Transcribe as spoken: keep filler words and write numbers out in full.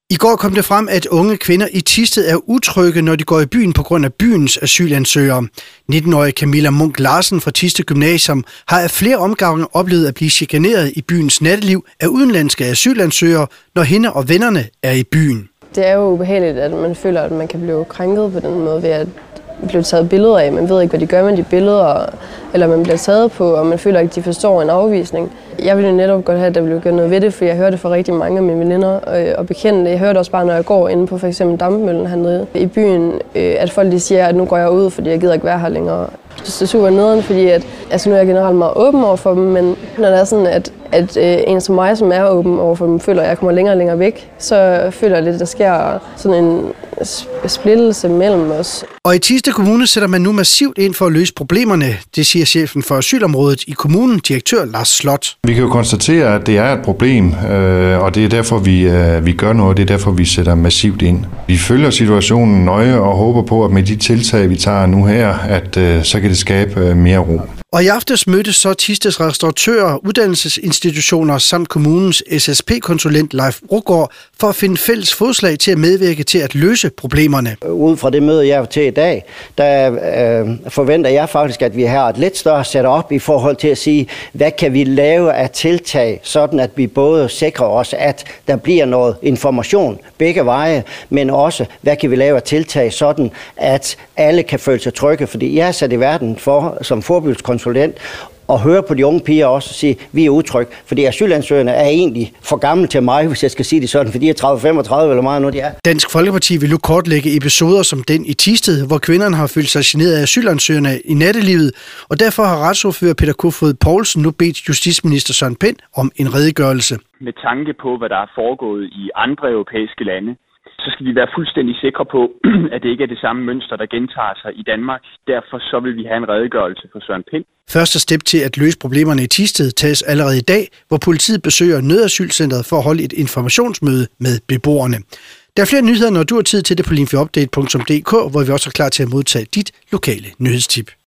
I går kom det frem, at unge kvinder i Thisted er utrygge, når de går i byen på grund af byens asylansøgere. nitten-årige Camilla Munk Larsen fra Thisted Gymnasium har af flere omgange oplevet at blive chikaneret i byens natteliv af udenlandske asylansøgere, når hende og vennerne er i byen. Det er jo ubehageligt, at man føler, at man kan blive krænket på den måde ved at blive taget billeder af. Man ved ikke, hvad de gør med de billeder, eller man bliver taget på, og man føler ikke, at de forstår en afvisning. Jeg ville jo netop godt have, at der blev gjort noget ved det, for jeg hørte fra rigtig mange af mine veninder og bekendte. Jeg hørte også bare, når jeg går inde på for eksempel Dampmøllen hernede i byen, at folk de siger, at nu går jeg ud, fordi jeg gider ikke være her længere. Det er super nederen, fordi at, altså nu er jeg generelt meget åben over for dem, men når det er sådan, at, at en som mig, som er åben over for dem, føler, at jeg kommer længere og længere væk, så føler jeg lidt, at der sker sådan en splittelse mellem os. Og i Thisted Kommune sætter man nu massivt ind for at løse problemerne, det siger chefen for asylområdet i kommunen, direktør Lars Slot. Vi kan jo konstatere, at det er et problem, og det er derfor, vi, vi gør noget, det er derfor, vi sætter massivt ind. Vi følger situationen nøje og håber på, at med de tiltag, vi tager nu her, at så kan det skabe mere ro. Og i aftes mødtes så Thisteds restauratører, uddannelsesinstitutioner samt kommunens S S P-konsulent Leif Brogaard for at finde fælles fodslag til at medvirke til at løse problemerne. Ud fra det møde, jeg er til i dag, der øh, forventer jeg faktisk, at vi har et lidt større setup i forhold til at sige, hvad kan vi lave af tiltag, sådan at vi både sikrer os, at der bliver noget information begge veje, men også, hvad kan vi lave af tiltag, sådan at alle kan føle sig trygge. Fordi jeg er sat i verden for, som forbildskonsulent, og høre på de unge piger også og sige, at vi er utrygge. Fordi asylansøgerne er egentlig for gamle til mig, hvis jeg skal sige det sådan, fordi de er tredive femogtredive eller meget nu de er. Dansk Folkeparti vil nu kortlægge episoder som den i Thisted, hvor kvinderne har følt sig generet af asylansøgerne i nattelivet, og derfor har retsordfører Peter Kofod Poulsen nu bedt justitsminister Søren Pind om en redegørelse. Med tanke på, hvad der er foregået i andre europæiske lande, så skal vi være fuldstændig sikre på, at det ikke er det samme mønster, der gentager sig i Danmark. Derfor så vil vi have en redegørelse fra Søren Pind. Første step til at løse problemerne i Thisted tages allerede i dag, hvor politiet besøger nødasylcentret for at holde et informationsmøde med beboerne. Der er flere nyheder, når du har tid til det på limfjordupdate punktum d k, hvor vi også er klar til at modtage dit lokale nyhedstip.